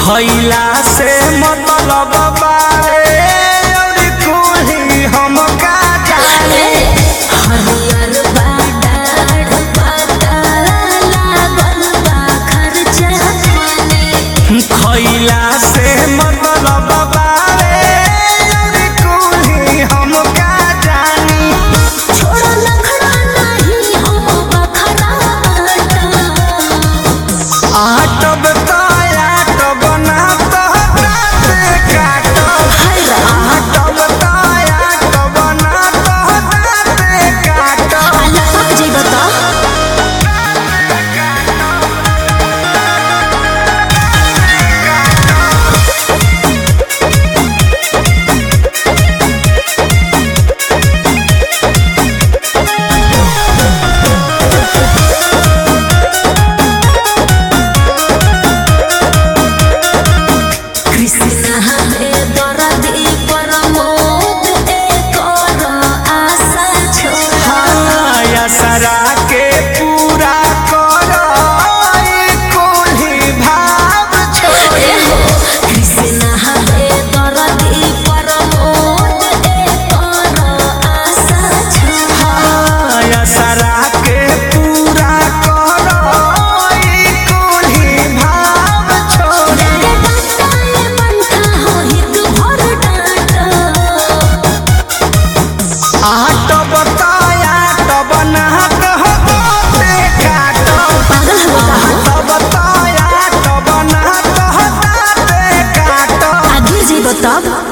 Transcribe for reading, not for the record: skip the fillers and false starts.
खइला से मतलब बारे और कोई हम का जाने हरियर बाडाढ़ पाताला लागल बा खर्चा पानी खइला से मतलब बारे और कोई हम का जानी छोड़ा नखरा नहीं हम बखरा आटब ताया तब ना तहते काटब आटब ताया तब ना तहते काटब लपक जी बता कृष्ण हरे दरदी प्रमोद एकर आशा छोड़ा सरा के पूरा करो कोई भाव छोड़े कृष्ण हरे दरदी प्रमोद एकर आशा छोड़ा सरा के पूरा करो कोई भाव छोड़े डांटाए बंठा होहित भर डांटा आटब ताया तब ना कहते काटब आटब ताया तब ना कहते काटब आगे जी बताब